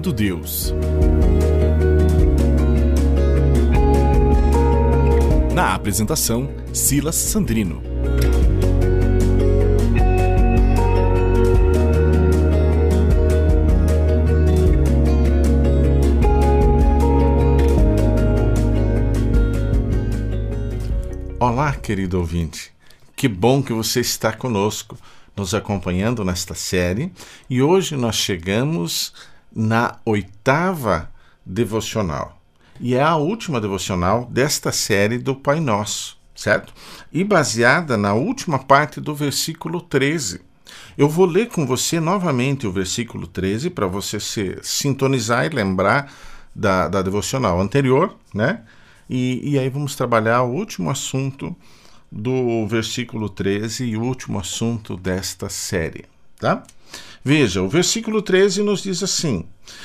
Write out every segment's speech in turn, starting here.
Conhecendo Deus. Na apresentação, Silas Sandrino. Olá, querido ouvinte. Que bom que você está conosco, nos acompanhando nesta série. E hoje nós chegamos na 8ª devocional. E é a última devocional desta série do Pai Nosso, certo? E baseada na última parte do versículo 13. Eu vou ler com você novamente o versículo 13 para você se sintonizar e lembrar da devocional anterior, né? E aí vamos trabalhar o último assunto do versículo 13 e o último assunto desta série, tá? Veja, o versículo 13 nos diz assim: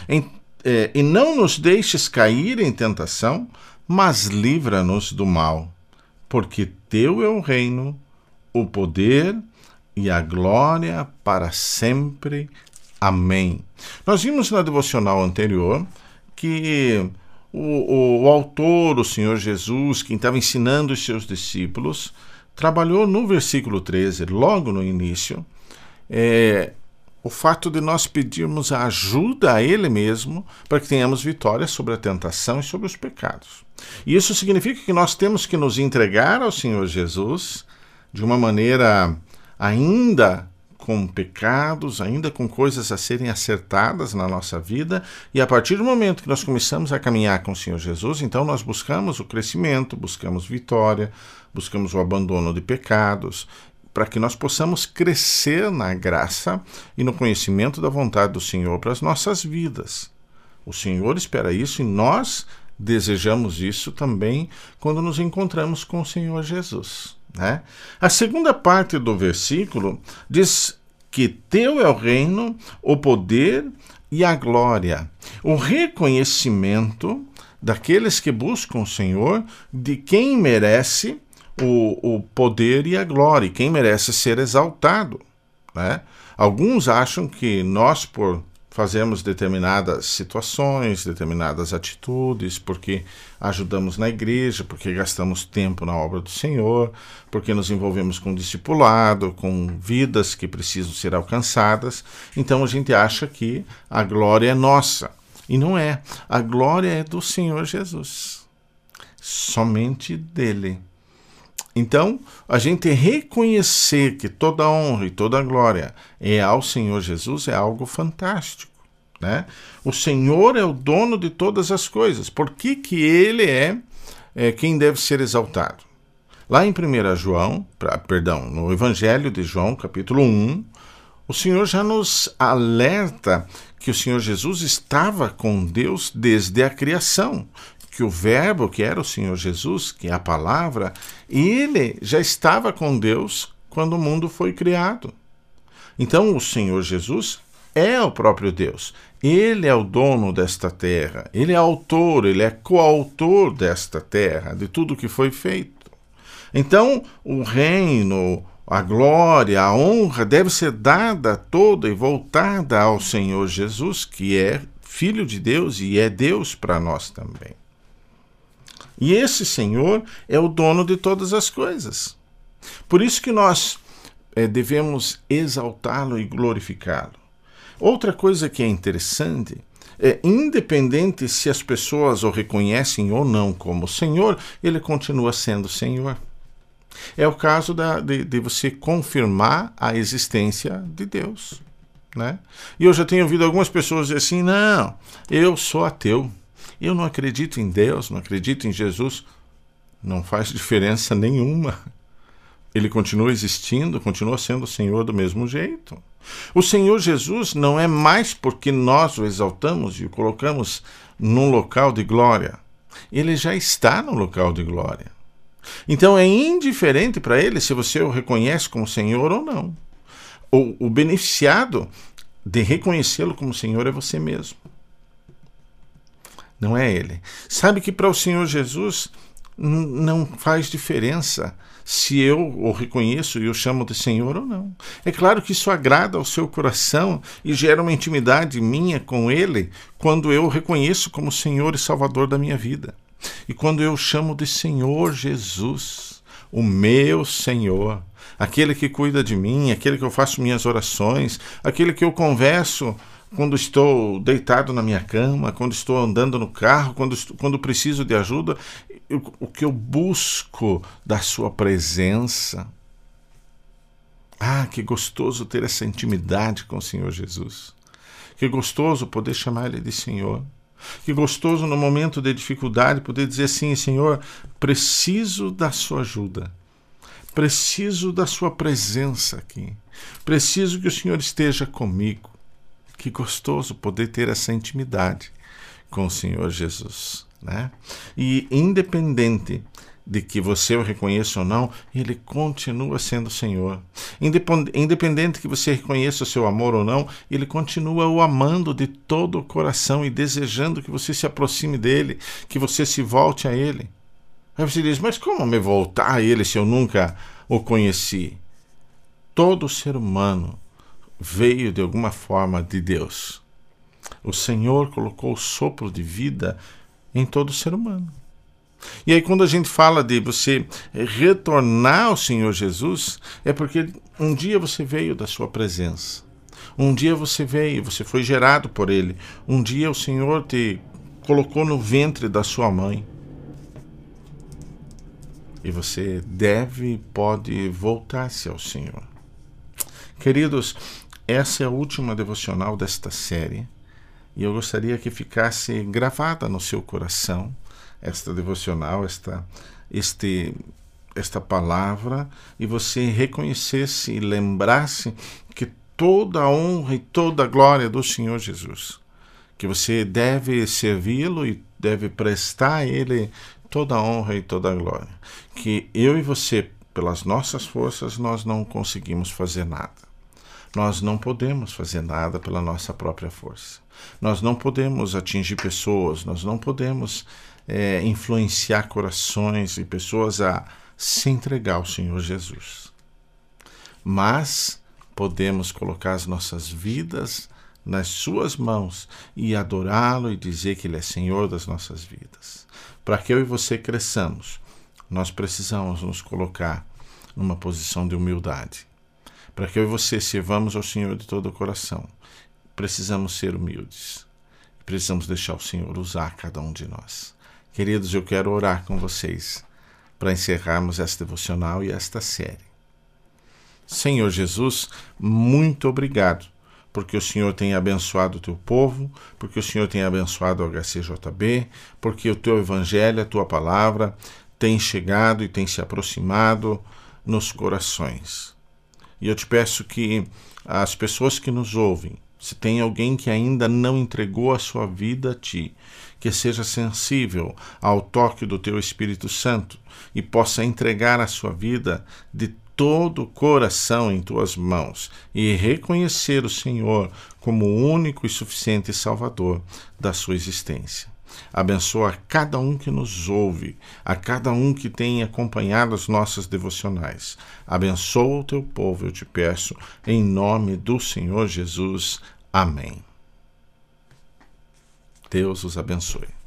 e não nos deixes cair em tentação, mas livra-nos do mal, porque teu é o reino, o poder e a glória para sempre. Amém. Nós vimos na devocional anterior que o autor, o Senhor Jesus, quem estava ensinando os seus discípulos, trabalhou no versículo 13, logo no início, o fato de nós pedirmos a ajuda a Ele mesmo para que tenhamos vitória sobre a tentação e sobre os pecados. E isso significa que nós temos que nos entregar ao Senhor Jesus de uma maneira ainda com pecados, ainda com coisas a serem acertadas na nossa vida, e a partir do momento que nós começamos a caminhar com o Senhor Jesus, então nós buscamos o crescimento, buscamos vitória, buscamos o abandono de pecados, para que nós possamos crescer na graça e no conhecimento da vontade do Senhor para as nossas vidas. O Senhor espera isso e nós desejamos isso também quando nos encontramos com o Senhor Jesus, né? A segunda parte do versículo diz que teu é o reino, o poder e a glória. O reconhecimento daqueles que buscam o Senhor, de quem merece o poder e a glória, e quem merece ser exaltado, né? Alguns acham que nós, por fazermos determinadas situações, determinadas atitudes, porque ajudamos na igreja, porque gastamos tempo na obra do Senhor, porque nos envolvemos com discipulado, com vidas que precisam ser alcançadas, então a gente acha que a glória é nossa. E não é. A glória é do Senhor Jesus. Somente dele. Então, a gente reconhecer que toda a honra e toda a glória é ao Senhor Jesus é algo fantástico, né? O Senhor é o dono de todas as coisas. Por que Ele é quem deve ser exaltado? Lá em 1 João, no Evangelho de João, capítulo 1, o Senhor já nos alerta que o Senhor Jesus estava com Deus desde a criação. Que o verbo, que era o Senhor Jesus, que é a palavra, ele já estava com Deus quando o mundo foi criado. Então o Senhor Jesus é o próprio Deus. Ele é o dono desta terra. Ele é autor, ele é coautor desta terra, de tudo que foi feito. Então o reino, a glória, a honra deve ser dada toda e voltada ao Senhor Jesus, que é Filho de Deus e é Deus para nós também. E esse Senhor é o dono de todas as coisas. Por isso que nós devemos exaltá-lo e glorificá-lo. Outra coisa que é interessante independente se as pessoas o reconhecem ou não como Senhor, ele continua sendo Senhor. É o caso de você confirmar a existência de Deus, né? E eu já tenho ouvido algumas pessoas dizer assim: não, eu sou ateu. Eu não acredito em Deus, não acredito em Jesus. Não faz diferença nenhuma. Ele continua existindo, continua sendo o Senhor do mesmo jeito. O Senhor Jesus não é mais porque nós o exaltamos e o colocamos num local de glória. Ele já está no local de glória. Então é indiferente para ele se você o reconhece como Senhor ou não. O beneficiado de reconhecê-lo como Senhor é você mesmo. Não é ele. Sabe que para o Senhor Jesus não faz diferença se eu o reconheço e o chamo de Senhor ou não. É claro que isso agrada ao seu coração e gera uma intimidade minha com Ele quando eu o reconheço como Senhor e Salvador da minha vida. E quando eu chamo de Senhor Jesus, o meu Senhor, aquele que cuida de mim, aquele que eu faço minhas orações, aquele que eu converso quando estou deitado na minha cama, quando estou andando no carro, quando preciso de ajuda, o que eu busco da sua presença. Ah, que gostoso ter essa intimidade com o Senhor Jesus. Que gostoso poder chamar Ele de Senhor. Que gostoso no momento de dificuldade poder dizer assim: Senhor, preciso da sua ajuda. Preciso da sua presença aqui. Preciso que o Senhor esteja comigo. Que gostoso poder ter essa intimidade com o Senhor Jesus, né? E independente de que você o reconheça ou não, Ele continua sendo Senhor. Independente que você reconheça o seu amor ou não, Ele continua o amando de todo o coração e desejando que você se aproxime dEle, que você se volte a Ele. Aí você diz: mas como me voltar a Ele se eu nunca o conheci? Todo ser humano veio de alguma forma de Deus. O Senhor colocou o sopro de vida em todo ser humano. E aí quando a gente fala de você retornar ao Senhor Jesus, é porque um dia você veio da sua presença. Um dia você veio, você foi gerado por Ele. Um dia o Senhor te colocou no ventre da sua mãe. E você deve e pode voltar-se ao Senhor. Queridos, essa é a última devocional desta série e eu gostaria que ficasse gravada no seu coração esta devocional, esta palavra, e você reconhecesse e lembrasse que toda a honra e toda a glória do Senhor Jesus, que você deve servi-lo e deve prestar a Ele toda a honra e toda a glória, que eu e você, pelas nossas forças, nós não conseguimos fazer nada. Nós não podemos fazer nada pela nossa própria força. Nós não podemos atingir pessoas, nós não podemos influenciar corações e pessoas a se entregar ao Senhor Jesus. Mas podemos colocar as nossas vidas nas suas mãos e adorá-lo e dizer que Ele é Senhor das nossas vidas. Para que eu e você cresçamos, nós precisamos nos colocar numa posição de humildade. Para que eu e você sirvamos ao Senhor de todo o coração, precisamos ser humildes. Precisamos deixar o Senhor usar cada um de nós. Queridos, eu quero orar com vocês para encerrarmos esta devocional e esta série. Senhor Jesus, muito obrigado, porque o Senhor tem abençoado o teu povo, porque o Senhor tem abençoado o HCJB, porque o teu evangelho, a tua palavra, tem chegado e tem se aproximado nos corações. E eu te peço que as pessoas que nos ouvem, se tem alguém que ainda não entregou a sua vida a ti, que seja sensível ao toque do teu Espírito Santo e possa entregar a sua vida de todo o coração em tuas mãos e reconhecer o Senhor como o único e suficiente Salvador da sua existência. Abençoa a cada um que nos ouve, a cada um que tem acompanhado as nossas devocionais. Abençoa o teu povo, eu te peço, em nome do Senhor Jesus. Amém. Deus os abençoe.